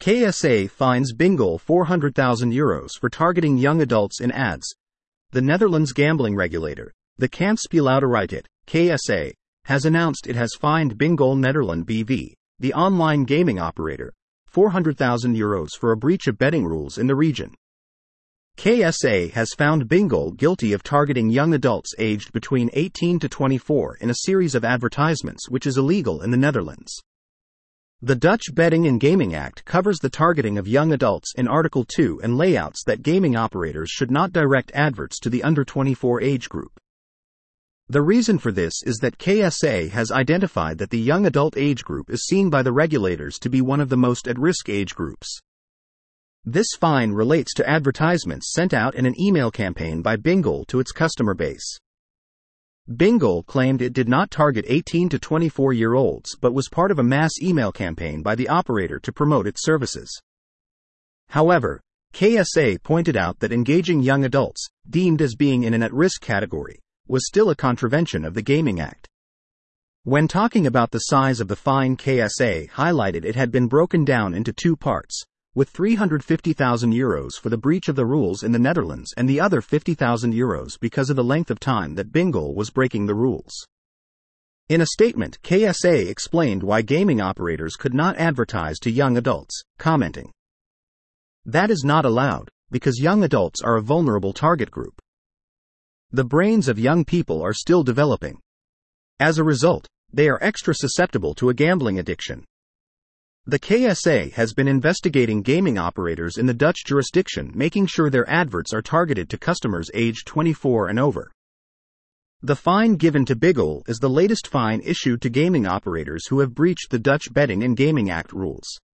KSA fines Bingoal €400,000 for targeting young adults in ads. The Netherlands gambling regulator, the Kansspelautoriteit, KSA, has announced it has fined Bingoal Nederland BV, the online gaming operator, €400,000 for a breach of betting rules in the region. KSA has found Bingoal guilty of targeting young adults aged between 18 to 24 in a series of advertisements which is illegal in the Netherlands. The Dutch Betting and Gaming Act covers the targeting of young adults in Article 2 and layouts that gaming operators should not direct adverts to the under 24 age group. The reason for this is that KSA has identified that the young adult age group is seen by the regulators to be one of the most at-risk age groups. This fine relates to advertisements sent out in an email campaign by Bingoal to its customer base. Bingoal claimed it did not target 18 to 24-year-olds but was part of a mass email campaign by the operator to promote its services. However, KSA pointed out that engaging young adults, deemed as being in an at-risk category, was still a contravention of the Gaming Act. When talking about the size of the fine, KSA highlighted it had been broken down into two parts, with €350,000 for the breach of the rules in the Netherlands and the other €50,000 because of the length of time that Bingoal was breaking the rules. In a statement, KSA explained why gaming operators could not advertise to young adults, commenting, "That is not allowed, because young adults are a vulnerable target group. The brains of young people are still developing. As a result, they are extra susceptible to a gambling addiction." The KSA has been investigating gaming operators in the Dutch jurisdiction, making sure their adverts are targeted to customers aged 24 and over. The fine given to Bingoal is the latest fine issued to gaming operators who have breached the Dutch Betting and Gaming Act rules.